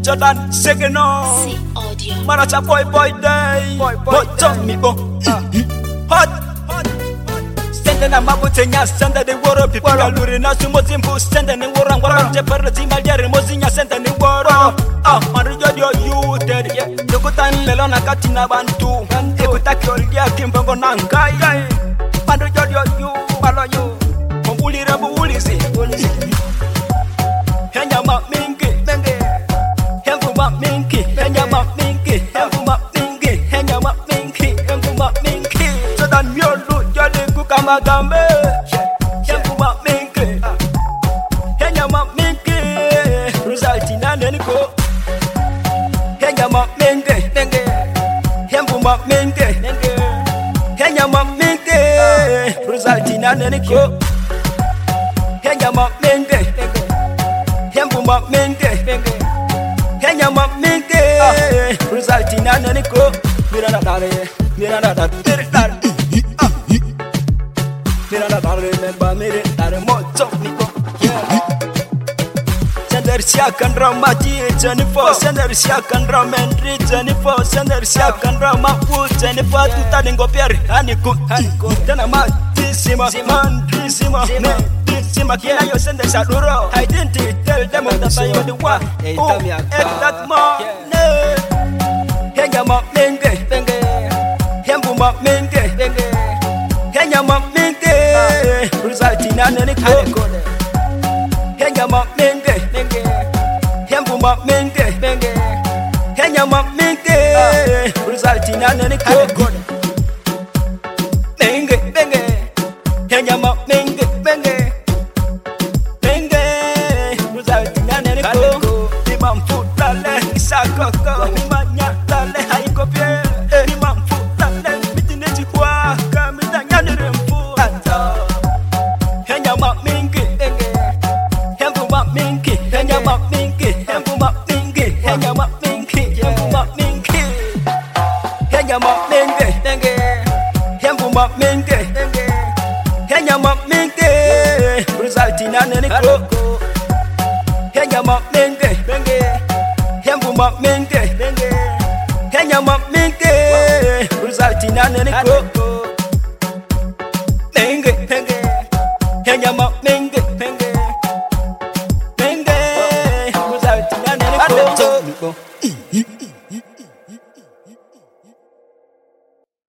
Jordan Segeno Maracha boy day Hot on me Hot Sende na mabutenya sende ni woro Pipika luri na sumo zimbu Sende ni woro Ngwara mjepere zima jere mozinya sende ni woro Manu jodio yuted Nukutan lelo na kati na bantu Ekuta kiolgia kimbongo na ngai Manu jodio yu Malo yu Mbuli rebu ulizi Henya ma mingi Hembu ma mingi Henya ma mingi Hembu ma mingi Henya ma mingi Hembu ma mingi Jordan miolu Jodi kukama gambe Hembu ma mingi Henya ma mingi Resulti nane niko Henya ma mingi Hembu ma mingi Henya ma mingi Resulti nane niko Henya ma mingi Hembu ma mingi Henya ma mingi Resulti nane niko Mira na dare Mira na dare Mira na dare Memba mire dare moto niko Sender siakan ramati Jennifer Sender siakan ramendri Jennifer Sender siakan ramapu Jennifer Tuta dengo piari Haniku Tena matisima Mandrisima Sima kina yo sende saduro I didn't tell them that I would wa that more Henya ma mingi Hembu ma mingi Henya ma mingi Resulti nane niko Henya ma mingi Hembu ma mingi Henya ma mingi Resulti nane niko Mingi Henya ma mingi Isakoko, mimanya tale haiko pie Imamfu tale, mitine jikwa Kamita nyanire mfu Henya ma mingi Hembu ma mingi Henya ma mingi Hembu ma mingi Henya ma mingi Hembu ma mingi Henya ma mingi Hembu ma mingi Henya ma mingi Resulti nane niko Henya ma mingi Hembu ma mingi